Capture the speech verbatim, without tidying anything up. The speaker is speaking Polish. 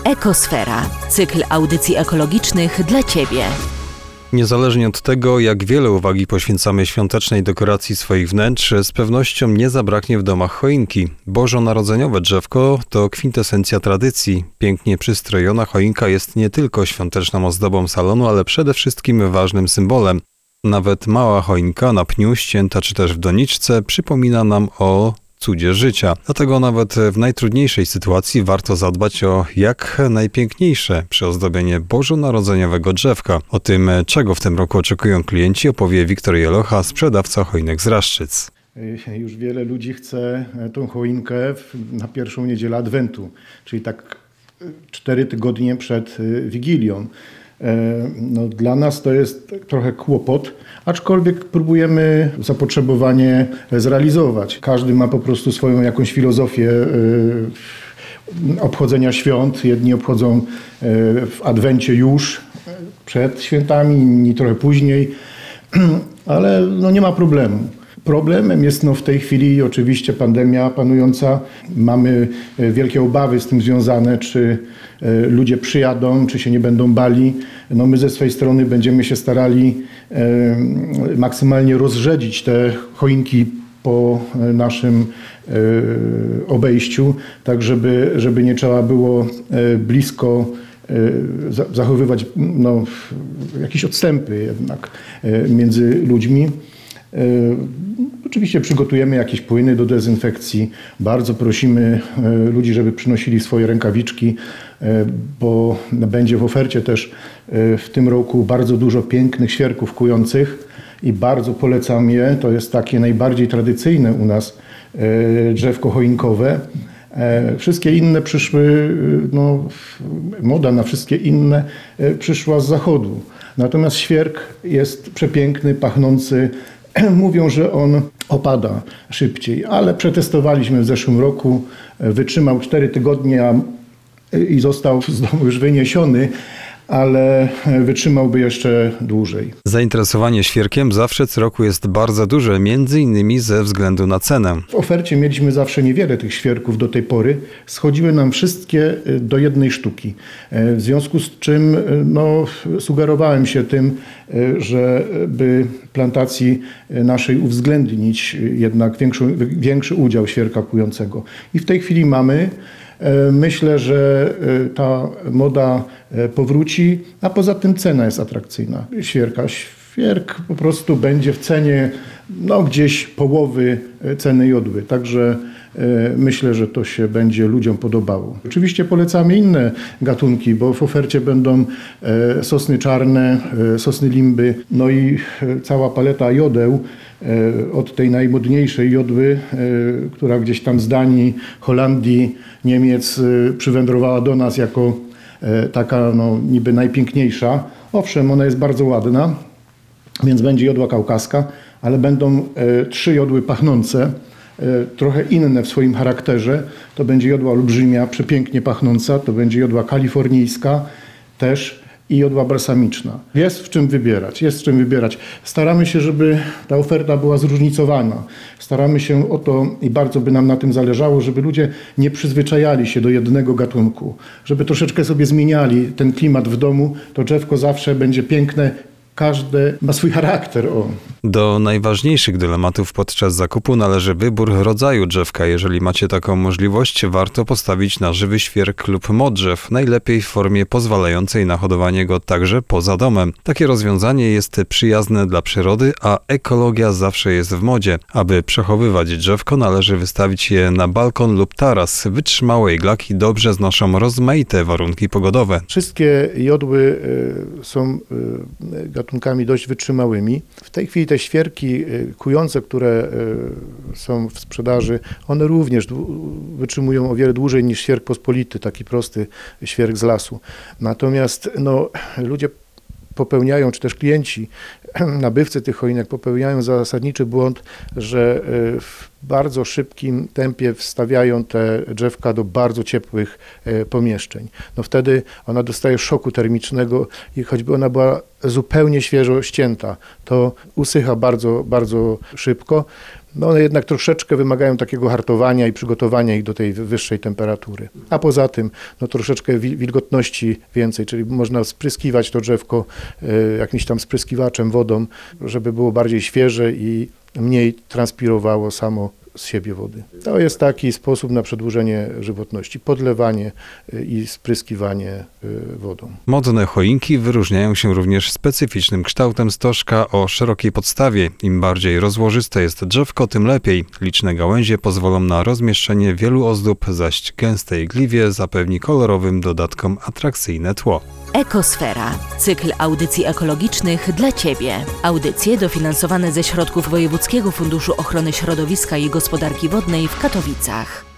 Ekosfera. Cykl audycji ekologicznych dla Ciebie. Niezależnie od tego, jak wiele uwagi poświęcamy świątecznej dekoracji swoich wnętrz, z pewnością nie zabraknie w domach choinki. Bożonarodzeniowe drzewko to kwintesencja tradycji. Pięknie przystrojona choinka jest nie tylko świąteczną ozdobą salonu, ale przede wszystkim ważnym symbolem. Nawet mała choinka na pniu, ścięta czy też w doniczce przypomina nam o cudzie życia. Dlatego nawet w najtrudniejszej sytuacji warto zadbać o jak najpiękniejsze przyozdobienie bożonarodzeniowego drzewka. O tym, czego w tym roku oczekują klienci, opowie Wiktor Jelocha, sprzedawca choinek z Raszczyc. Już wiele ludzi chce tą choinkę na pierwszą niedzielę Adwentu, czyli tak cztery tygodnie przed Wigilią. No, dla nas to jest trochę kłopot, aczkolwiek próbujemy zapotrzebowanie zrealizować. Każdy ma po prostu swoją jakąś filozofię obchodzenia świąt. Jedni obchodzą w Adwencie już przed świętami, inni trochę później, ale no nie ma problemu. Problemem jest no w tej chwili oczywiście pandemia panująca. Mamy wielkie obawy z tym związane, czy ludzie przyjadą, czy się nie będą bali. No my ze swojej strony będziemy się starali maksymalnie rozrzedzić te choinki po naszym obejściu, tak żeby, żeby nie trzeba było blisko zachowywać no, jakieś odstępy jednak między ludźmi. Oczywiście przygotujemy jakieś płyny do dezynfekcji. Bardzo prosimy ludzi, żeby przynosili swoje rękawiczki, bo będzie w ofercie też w tym roku bardzo dużo pięknych świerków kujących i bardzo polecam je. To jest takie najbardziej tradycyjne u nas drzewko choinkowe. Wszystkie inne przyszły, no, moda na wszystkie inne przyszła z zachodu. Natomiast świerk jest przepiękny, pachnący. Mówią, że on opada szybciej, ale przetestowaliśmy w zeszłym roku, wytrzymał cztery tygodnie i został z domu już wyniesiony, ale wytrzymałby jeszcze dłużej. Zainteresowanie świerkiem zawsze co roku jest bardzo duże, między innymi ze względu na cenę. W ofercie mieliśmy zawsze niewiele tych świerków do tej pory. Schodziły nam wszystkie do jednej sztuki. W związku z czym no, sugerowałem się tym, żeby plantacji naszej uwzględnić jednak większy, większy udział świerka kującego. I w tej chwili mamy. Myślę, że ta moda powróci, a poza tym cena jest atrakcyjna. Świerka. Świerk po prostu będzie w cenie no, gdzieś połowy ceny jodły, także myślę, że to się będzie ludziom podobało. Oczywiście polecamy inne gatunki, bo w ofercie będą sosny czarne, sosny limby, no i cała paleta jodeł, od tej najmodniejszej jodły, która gdzieś tam z Danii, Holandii, Niemiec przywędrowała do nas jako taka no, niby najpiękniejsza. Owszem, ona jest bardzo ładna, więc będzie jodła kaukaska, ale będą trzy jodły pachnące, trochę inne w swoim charakterze. To będzie jodła olbrzymia, przepięknie pachnąca, to będzie jodła kalifornijska też i jodła balsamiczna. Jest w czym wybierać, jest w czym wybierać. Staramy się, żeby ta oferta była zróżnicowana. Staramy się o to i bardzo by nam na tym zależało, żeby ludzie nie przyzwyczajali się do jednego gatunku. Żeby troszeczkę sobie zmieniali ten klimat w domu, to drzewko zawsze będzie piękne. Każdy ma swój charakter. O. Do najważniejszych dylematów podczas zakupu należy wybór rodzaju drzewka. Jeżeli macie taką możliwość, warto postawić na żywy świerk lub modrzew, najlepiej w formie pozwalającej na hodowanie go także poza domem. Takie rozwiązanie jest przyjazne dla przyrody, a ekologia zawsze jest w modzie. Aby przechowywać drzewko, należy wystawić je na balkon lub taras. Wytrzymałe iglaki dobrze znoszą rozmaite warunki pogodowe. Wszystkie jodły są gatunkami dość wytrzymałymi. W tej chwili te świerki kujące, które są w sprzedaży, one również wytrzymują o wiele dłużej niż świerk pospolity, taki prosty świerk z lasu. Natomiast no, ludzie popełniają, czy też klienci, nabywcy tych choinek popełniają zasadniczy błąd, że w bardzo szybkim tempie wstawiają te drzewka do bardzo ciepłych pomieszczeń. No wtedy ona dostaje szoku termicznego i choćby ona była zupełnie świeżo ścięta, to usycha bardzo, bardzo szybko. No one jednak troszeczkę wymagają takiego hartowania i przygotowania ich do tej wyższej temperatury. A poza tym no troszeczkę wilgotności więcej, czyli można spryskiwać to drzewko jakimś tam spryskiwaczem, wodą, żeby było bardziej świeże i mniej transpirowało samo z siebie wody. To jest taki sposób na przedłużenie żywotności, podlewanie i spryskiwanie wodą. Modne choinki wyróżniają się również specyficznym kształtem stożka o szerokiej podstawie. Im bardziej rozłożyste jest drzewko, tym lepiej. Liczne gałęzie pozwolą na rozmieszczenie wielu ozdób, zaś gęste igliwie zapewni kolorowym dodatkom atrakcyjne tło. Ekosfera. Cykl audycji ekologicznych dla Ciebie. Audycje dofinansowane ze środków Wojewódzkiego Funduszu Ochrony Środowiska i Gospodarki Wodnej w Katowicach.